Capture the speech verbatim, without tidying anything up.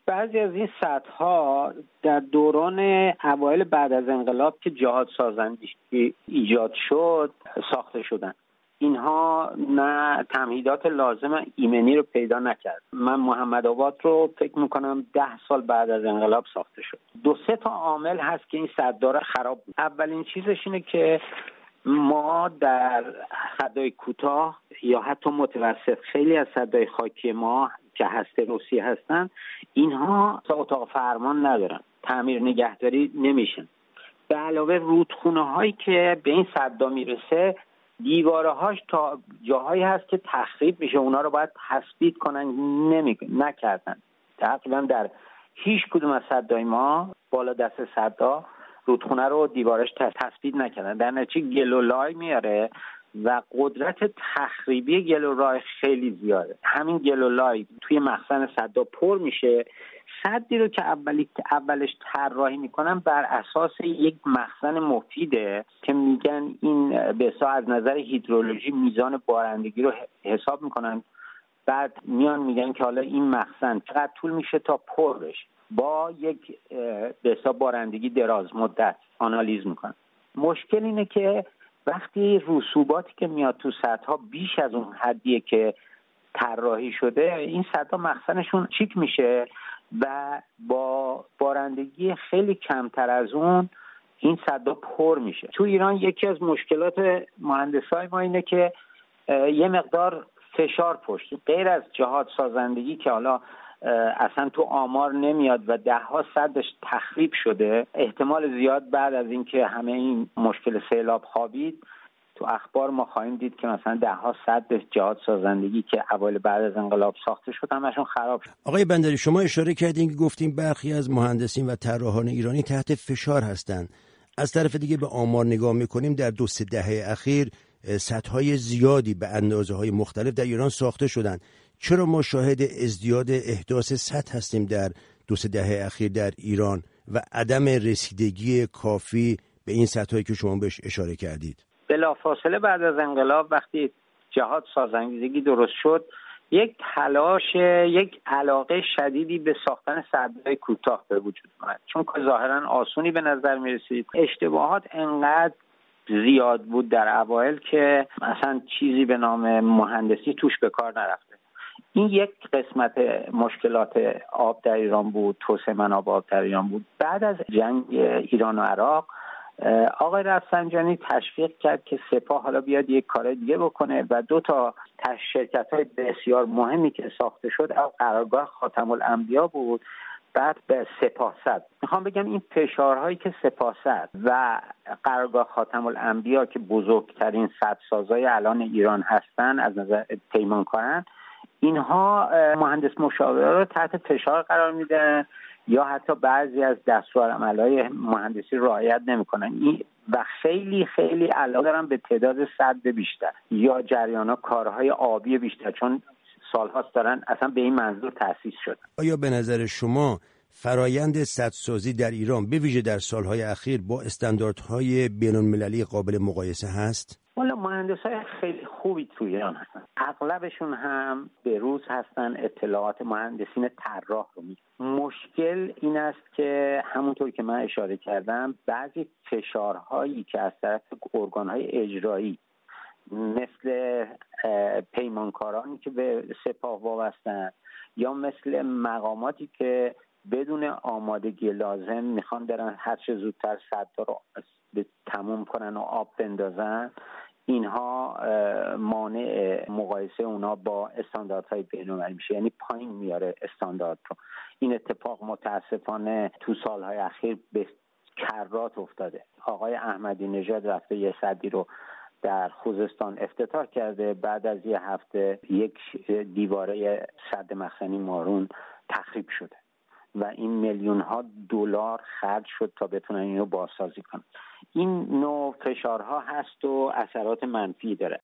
بعضی از این سدها در دوران اوایل بعد از انقلاب که جهاد سازندگی ایجاد شد ساخته شدن. اینها نه تمهیدات لازم ایمنی رو پیدا نکرد. من محمد آباد رو فکر میکنم ده سال بعد از انقلاب ساخته شد. دو سه تا عامل هست که این سدها خراب بود. اولین چیزش اینه که ما در سدهای کوتاه یا حتی متوسط خیلی از سدهای خاکی ما که هسته رسی هستن، اینها اتاق فرمان ندارن، تعمیر نگهداری نمیشن. به علاوه رودخونه هایی که به این سدها میرسه دیواره هاش تا جاهایی هست که تخریب میشه، اونا رو باید تثبیت کنن، نمی نکردن. تقریبا در هیچ کدوم از سدهای ما بالا دست سدها رودخونه رو دیوارش تثبیت نکردن. در نتیجه گل و لای میاره و قدرت تخریبی گل و لای خیلی زیاده. همین گل و لای توی مخزن سدها پر میشه. سدی رو که اولی اولش طراحی میکنن بر اساس یک مخزن مفیده که میگن این به اصطلاح از نظر هیدرولوژی میزان بارندگی رو حساب میکنن، بعد میان میگن که حالا این مخزن چقدر طول میشه تا پر بشه، با یک به اصطلاح بارندگی دراز مدت آنالیز میکنن. مشکل اینه که وقتی رسوباتی که میاد تو سدها بیش از اون حدیه که طراحی شده، این سدها مخزنشون چیک میشه و با بارندگی خیلی کمتر از اون این سدها پر میشه. تو ایران یکی از مشکلات مهندسای ما اینه که یه مقدار فشار پشت، غیر از جهاد سازندگی که حالا اصلا تو آمار نمیاد و ده ها صدش تخریب شده، احتمال زیاد بعد از اینکه همه این مشکل سیلاب خوابید تو اخبار ما خواهیم دید که مثلا ده ها صد جهاد سازندگی که اوایل بعد از انقلاب ساخته شد همشون خراب شد. آقای بندری، شما اشاره کردین که گفتیم برخی از مهندسین و طراحان ایرانی تحت فشار هستند. از طرف دیگه به آمار نگاه میکنیم، در دو سه دهه اخیر سدهای زیادی به اندازه‌های مختلف در ایران ساخته شدند. چرا ما شاهد ازدیاد احداث سد هستیم در دو سه دهه اخیر در ایران و عدم رسیدگی کافی به این سدهایی که شما بهش اشاره کردید؟ بلافاصله بعد از انقلاب وقتی جهاد سازندگی درست شد، یک تلاش، یک علاقه شدیدی به ساختن سدهای کوتاه به وجود اومد، چون که ظاهرا آسونی به نظر می رسید. اشتباهات انقدر زیاد بود در اوایل که مثلا چیزی به نام مهندسی توش به کار نرفته. این یک قسمت مشکلات آب در ایران بود، توسعه منابع آب در ایران بود. بعد از جنگ ایران و عراق آقای رفسنجانی تشویق کرد که سپاه حالا بیاد یک کار دیگه بکنه و دو تا شرکت‌های بسیار مهمی که ساخته شد از قرارگاه خاتم الانبیا بود، بعد به سپاهسد. میخوام بگم این فشارهایی که سپاهسد و قرارگاه خاتم الانبیا که بزرگترین سدسازای الان ایران هستن از نظر پیمانکارن، اینها مهندس مشاوره رو تحت فشار قرار میدن یا حتی بعضی از دستورالعمل‌های مهندسی رعایت نمی‌کنن و خیلی خیلی علاقه دارن به تعداد سد بیشتر یا جریان‌ها کارهای آبی بیشتر، چون سال‌هاست دارن اصلا به این منظور تأسیس شدن. آیا به نظر شما فرایند سدسازی در ایران به ویژه در سال‌های اخیر با استانداردهای بین‌المللی قابل مقایسه هست؟ والا مهندسای خیلی خوبی تو ایران هستن، اغلبشون هم به روز هستن، اطلاعات مهندسین طراح رو میگن. مشکل این است که همونطور که من اشاره کردم بعضی فشارهایی که از طرف ارگان‌های اجرایی مثل پیمانکارانی که به سپاه وابستن یا مثل مقاماتی که بدون آمادگی لازم میخوان برن هر چه زودتر سدها رو تموم کنن و آب بندازن، اینها مانع مقایسه اونا با استانداردهای بین‌المللی میشه، یعنی پایین میاره استاندارد رو. این اتفاق متاسفانه تو سالهای اخیر به کرات افتاده. آقای احمدی نژاد رفته یه سدی رو در خوزستان افتتاح کرده، بعد از یه هفته یک دیواره سد مخزنی مارون تخریب شده و این میلیون ها دلار خرج شد تا بتونن اینو بازسازی کنن. این نوع فشارها هست و اثرات منفی داره.